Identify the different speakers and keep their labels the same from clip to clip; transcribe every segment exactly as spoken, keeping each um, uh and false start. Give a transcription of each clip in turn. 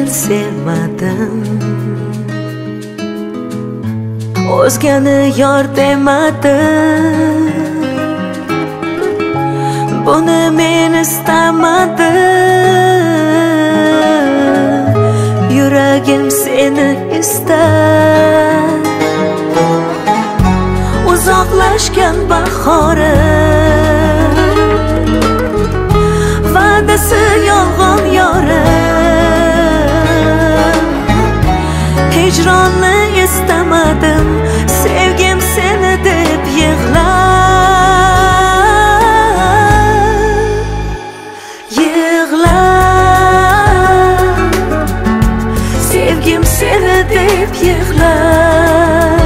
Speaker 1: yengil sevmadim, o'zgani yor demadim. Buni men istamadim, yuragim seni istar. Uzoqlashgan bahorim, va'dasi yolg'on yorim. Hijronni istamadim, sevgim seni deb yig'lar. Yig'lar, sevgim seni deb yig'lar.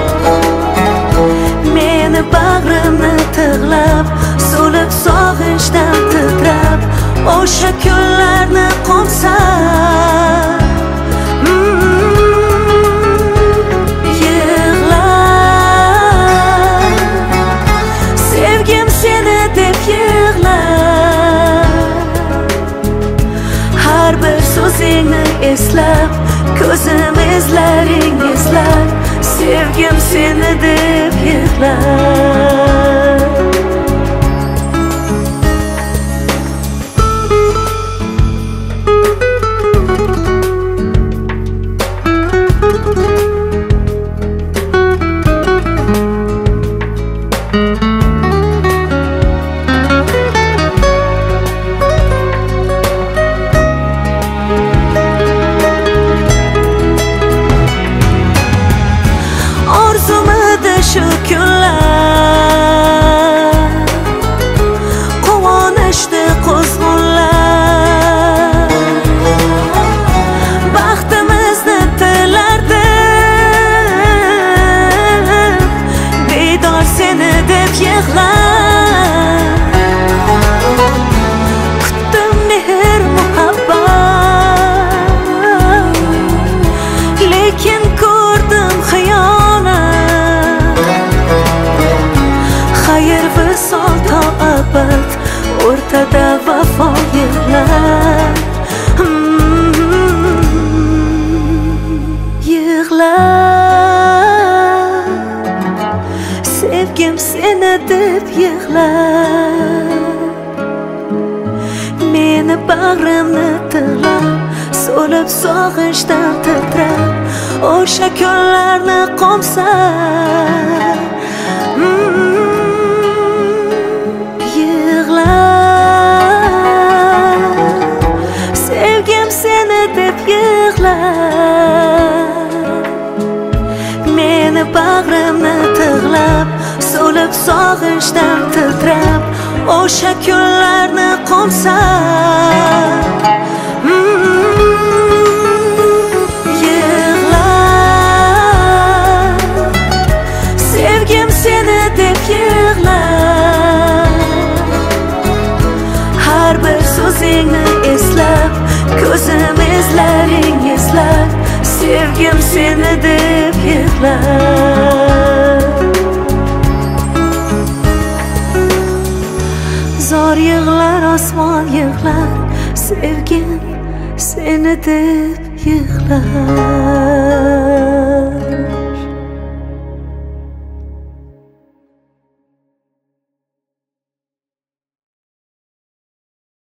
Speaker 1: Meni bag'rimni tig'lab, so'lib sog'inchdan titrab, o'sha kunlarni qo'msab yig'lar. Sevgim seni deb yig'lar. Har bir so'zingni eslab, ko'zim izlaring izlar. Sevgim seni deb yig'lar. Shu kunlar quvonishdi quzg'unlar. Baxtimizni tilardim, bedor seni deb yig'lar. Kutdim mehr muhabbat, lekin ko'rdim xiyonat. Xayr visol to abad, o'rtada vafo yig'lar. Yig'lar, sevgim seni deb yig'lar. Meni bag'rimni tig'lab, so'lib sog'inchdan titrab, o'sha kunlarni qo'msab bag'rimni tig'lab, so'lib sog'inchdan titrab, o'sha kunlarni qo'msab yig'lar. Sevgim seni deb yig'lar. Har bir so'zingni eslab, ko'zim izlaring izlar. Sevgim seni deb yig'lar. Zor yig'lar, osmon yig'lar. Sevgim seni deb yig'lar.